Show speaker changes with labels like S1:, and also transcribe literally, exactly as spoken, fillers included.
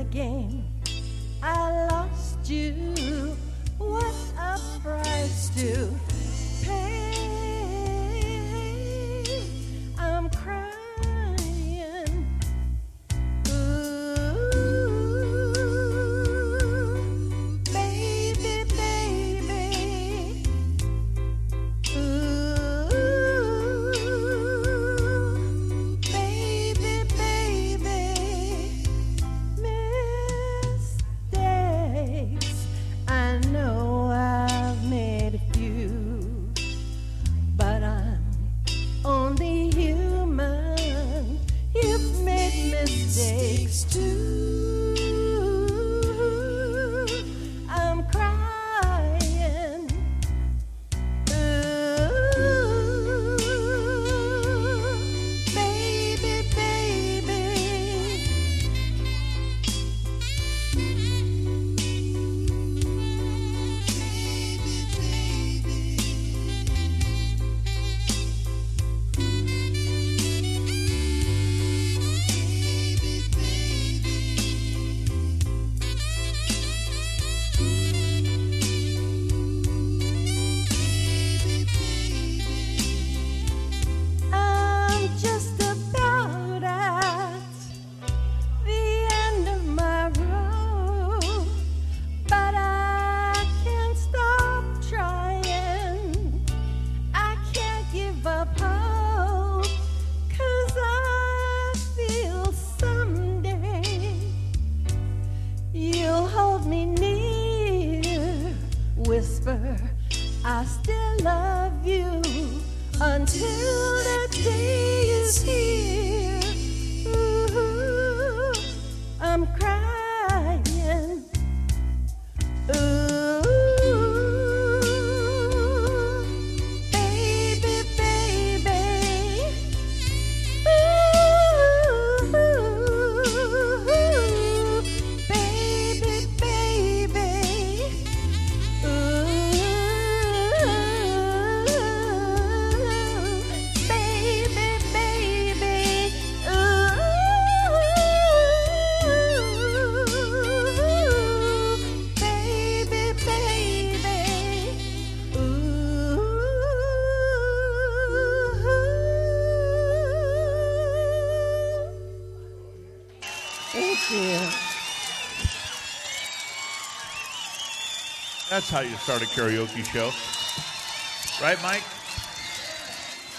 S1: game. I lost you. What a price to pay. I'm crying. Mistakes too. I'm crying. Ooh, baby, baby. Whisper, I still love you until that day is here. Ooh, I'm crying. Ooh, baby, baby. Ooh, baby, baby. Thank you.
S2: That's how you start a karaoke show. Right, Mike?